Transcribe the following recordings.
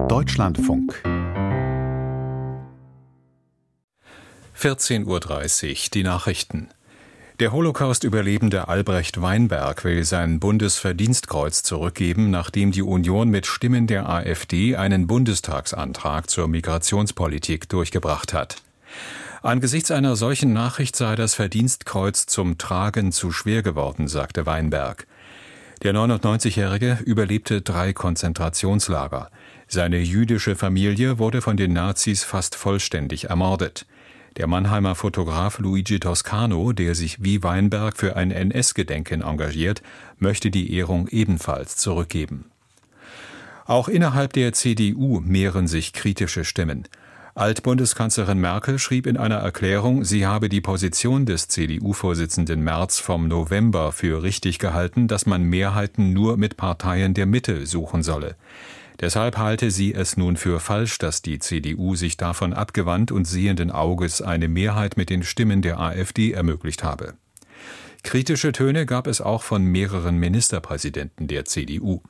Deutschlandfunk 14:30 Uhr, die Nachrichten. Der Holocaust-Überlebende Albrecht Weinberg will sein Bundesverdienstkreuz zurückgeben, nachdem die Union mit Stimmen der AfD einen Bundestagsantrag zur Migrationspolitik durchgebracht hat. Angesichts einer solchen Nachricht sei das Verdienstkreuz zum Tragen zu schwer geworden, sagte Weinberg. Der 99-Jährige überlebte 3 Konzentrationslager. Seine jüdische Familie wurde von den Nazis fast vollständig ermordet. Der Mannheimer Fotograf Luigi Toscano, der sich wie Weinberg für ein NS-Gedenken engagiert, möchte die Ehrung ebenfalls zurückgeben. Auch innerhalb der CDU mehren sich kritische Stimmen. Altbundeskanzlerin Merkel schrieb in einer Erklärung, sie habe die Position des CDU-Vorsitzenden Merz vom November für richtig gehalten, dass man Mehrheiten nur mit Parteien der Mitte suchen solle. Deshalb halte sie es nun für falsch, dass die CDU sich davon abgewandt und sehenden Auges eine Mehrheit mit den Stimmen der AfD ermöglicht habe. Kritische Töne gab es auch von mehreren Ministerpräsidenten der CDU.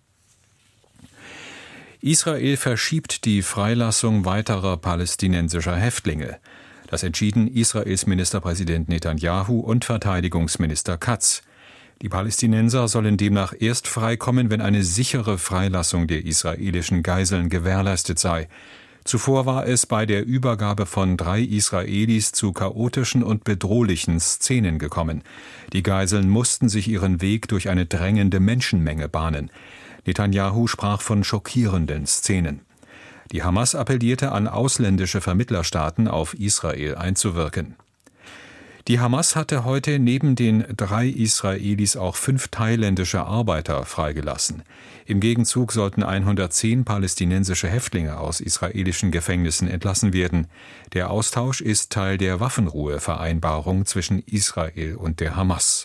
Israel verschiebt die Freilassung weiterer palästinensischer Häftlinge. Das entschieden Israels Ministerpräsident Netanyahu und Verteidigungsminister Katz. Die Palästinenser sollen demnach erst freikommen, wenn eine sichere Freilassung der israelischen Geiseln gewährleistet sei. Zuvor war es bei der Übergabe von 3 Israelis zu chaotischen und bedrohlichen Szenen gekommen. Die Geiseln mussten sich ihren Weg durch eine drängende Menschenmenge bahnen. Netanyahu sprach von schockierenden Szenen. Die Hamas appellierte an ausländische Vermittlerstaaten, auf Israel einzuwirken. Die Hamas hatte heute neben den 3 Israelis auch 5 thailändische Arbeiter freigelassen. Im Gegenzug sollten 110 palästinensische Häftlinge aus israelischen Gefängnissen entlassen werden. Der Austausch ist Teil der Waffenruhevereinbarung zwischen Israel und der Hamas.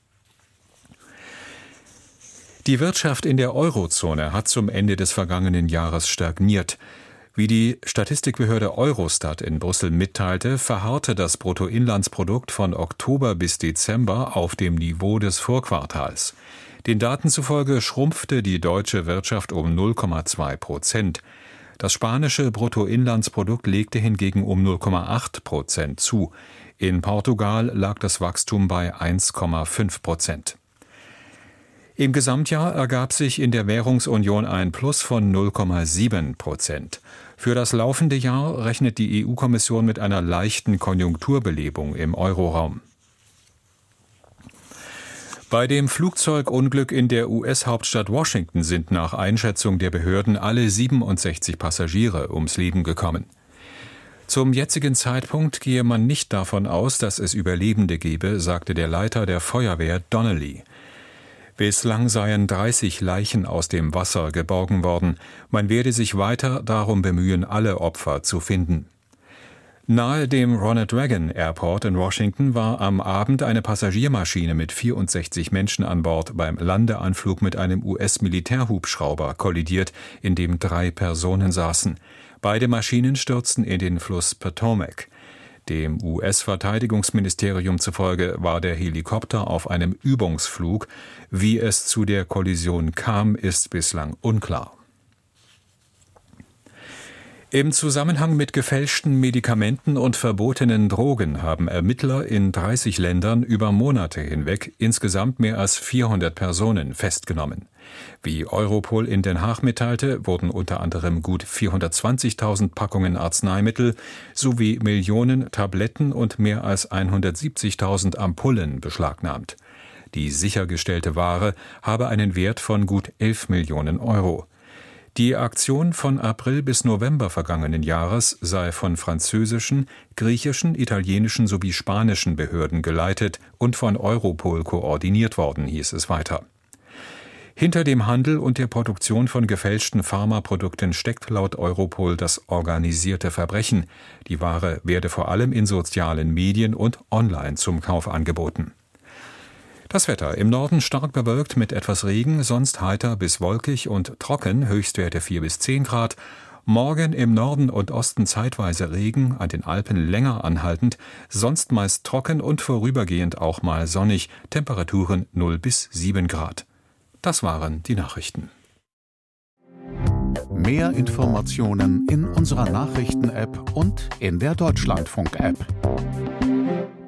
Die Wirtschaft in der Eurozone hat zum Ende des vergangenen Jahres stagniert. Wie die Statistikbehörde Eurostat in Brüssel mitteilte, verharrte das Bruttoinlandsprodukt von Oktober bis Dezember auf dem Niveau des Vorquartals. Den Daten zufolge schrumpfte die deutsche Wirtschaft um 0,2%. Das spanische Bruttoinlandsprodukt legte hingegen um 0,8% zu. In Portugal lag das Wachstum bei 1,5%. Im Gesamtjahr ergab sich in der Währungsunion ein Plus von 0,7%. Für das laufende Jahr rechnet die EU-Kommission mit einer leichten Konjunkturbelebung im Euroraum. Bei dem Flugzeugunglück in der US-Hauptstadt Washington sind nach Einschätzung der Behörden alle 67 Passagiere ums Leben gekommen. Zum jetzigen Zeitpunkt gehe man nicht davon aus, dass es Überlebende gebe, sagte der Leiter der Feuerwehr Donnelly. Bislang seien 30 Leichen aus dem Wasser geborgen worden. Man werde sich weiter darum bemühen, alle Opfer zu finden. Nahe dem Ronald Reagan Airport in Washington war am Abend eine Passagiermaschine mit 64 Menschen an Bord beim Landeanflug mit einem US-Militärhubschrauber kollidiert, in dem 3 Personen saßen. Beide Maschinen stürzten in den Fluss Potomac. Dem US-Verteidigungsministerium zufolge war der Helikopter auf einem Übungsflug. Wie es zu der Kollision kam, ist bislang unklar. Im Zusammenhang mit gefälschten Medikamenten und verbotenen Drogen haben Ermittler in 30 Ländern über Monate hinweg insgesamt mehr als 400 Personen festgenommen. Wie Europol in Den Haag mitteilte, wurden unter anderem gut 420.000 Packungen Arzneimittel sowie Millionen Tabletten und mehr als 170.000 Ampullen beschlagnahmt. Die sichergestellte Ware habe einen Wert von gut 11 Millionen Euro. Die Aktion von April bis November vergangenen Jahres sei von französischen, griechischen, italienischen sowie spanischen Behörden geleitet und von Europol koordiniert worden, hieß es weiter. Hinter dem Handel und der Produktion von gefälschten Pharmaprodukten steckt laut Europol das organisierte Verbrechen. Die Ware werde vor allem in sozialen Medien und online zum Kauf angeboten. Das Wetter: im Norden stark bewölkt mit etwas Regen, sonst heiter bis wolkig und trocken, Höchstwerte 4 bis 10 Grad. Morgen im Norden und Osten zeitweise Regen, an den Alpen länger anhaltend, sonst meist trocken und vorübergehend auch mal sonnig, Temperaturen 0 bis 7 Grad. Das waren die Nachrichten. Mehr Informationen in unserer Nachrichten-App und in der Deutschlandfunk-App.